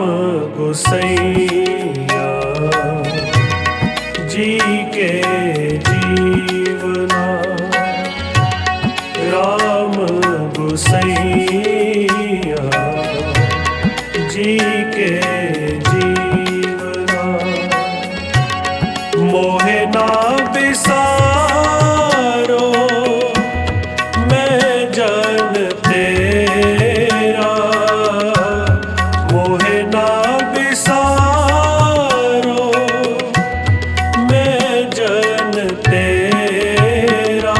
गोसैया जी के जीवना। राम गोसैया जी के जीवना। मोहे ना बिसारो मैं जन तेरा। मोहे ना बिसारो मैं जन तेरा।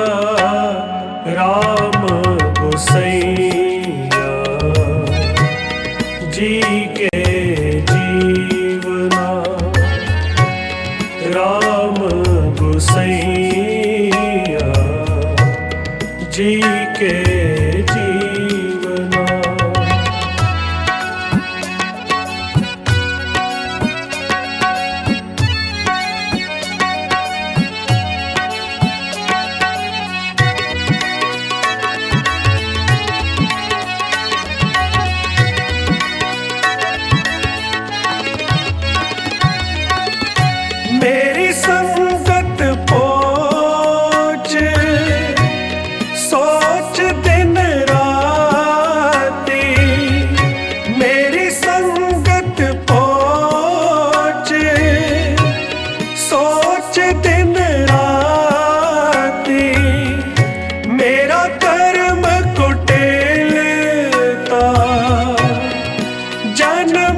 राम गोसैया जी के जीवना। राम गोसैया जी के जीवना। मेरी संगत पोच सोच दिन राती। मेरी संगत पोच सोच दिन राती। मेरा कर्म कुटिलता जन्म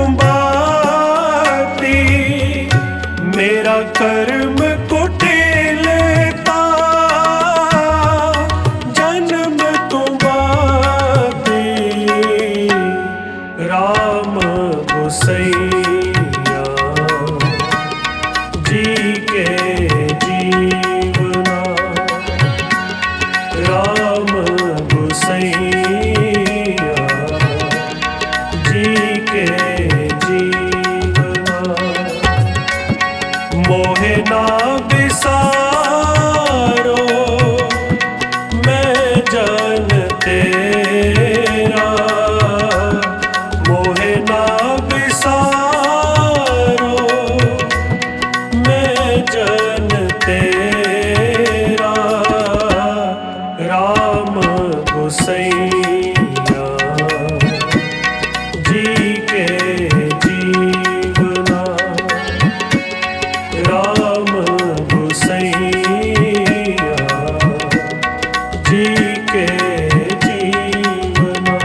कुंबाती। मेरा कर्म कुटिलता जन्म कुंबाती। राम गोसैया जी के जीवना। राम गोसैया जी के जीवना। मोहे ना बिसारो मैं जन तेरा। मोहे ना बिसारो मैं जन तेरा। राम गोसैया जी के जीवना। राम गोसैया जी के जीवना।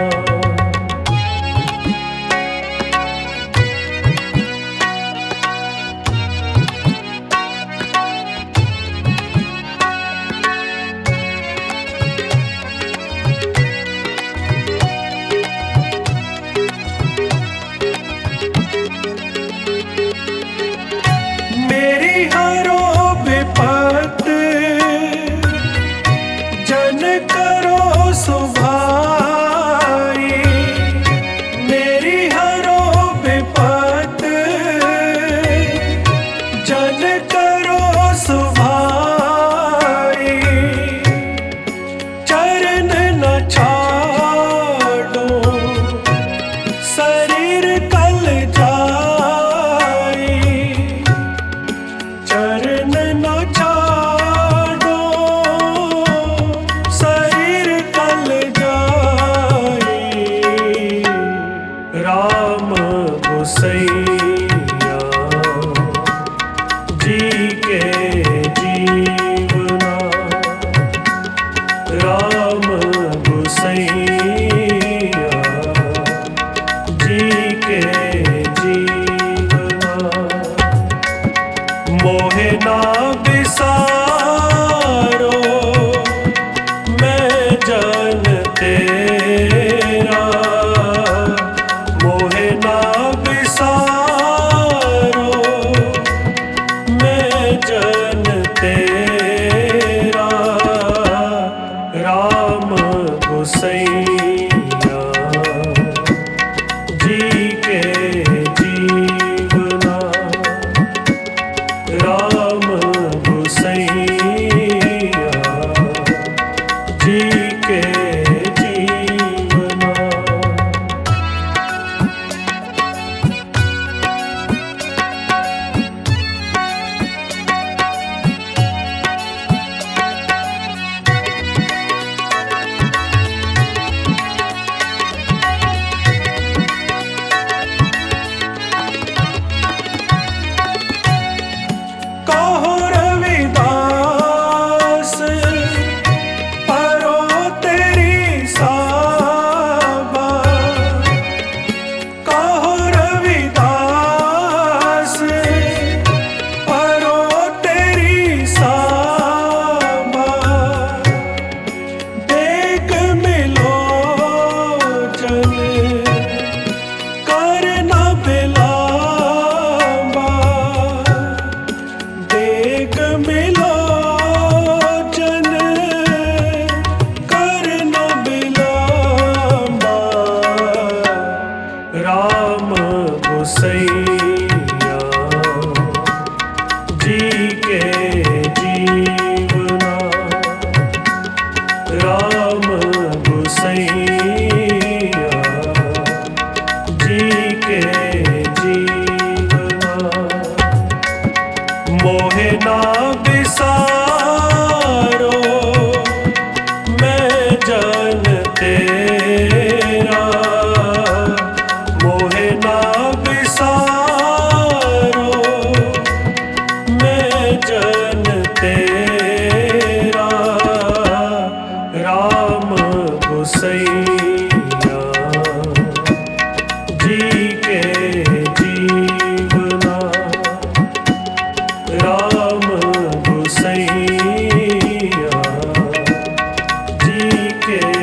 मेरी हरो विपत जन करो सुभाई। मेरी हरो विपत जन करो सुभाई। चरण न छाड़ो शरीर कल जाई। चरण न छाड़ो शरीर कल जाई। राम गोसैया जी के जीवना। राम गोसैया जी के जीवना। मोहे ना बिसारो मैं जन तेरा। मोहे ना बिसारो मैं जन तेरा। राम गोसैया जी के जीवना। राम गोसैया जी के जीवना। गोसैया जी के जीवना राम गोसैया जी के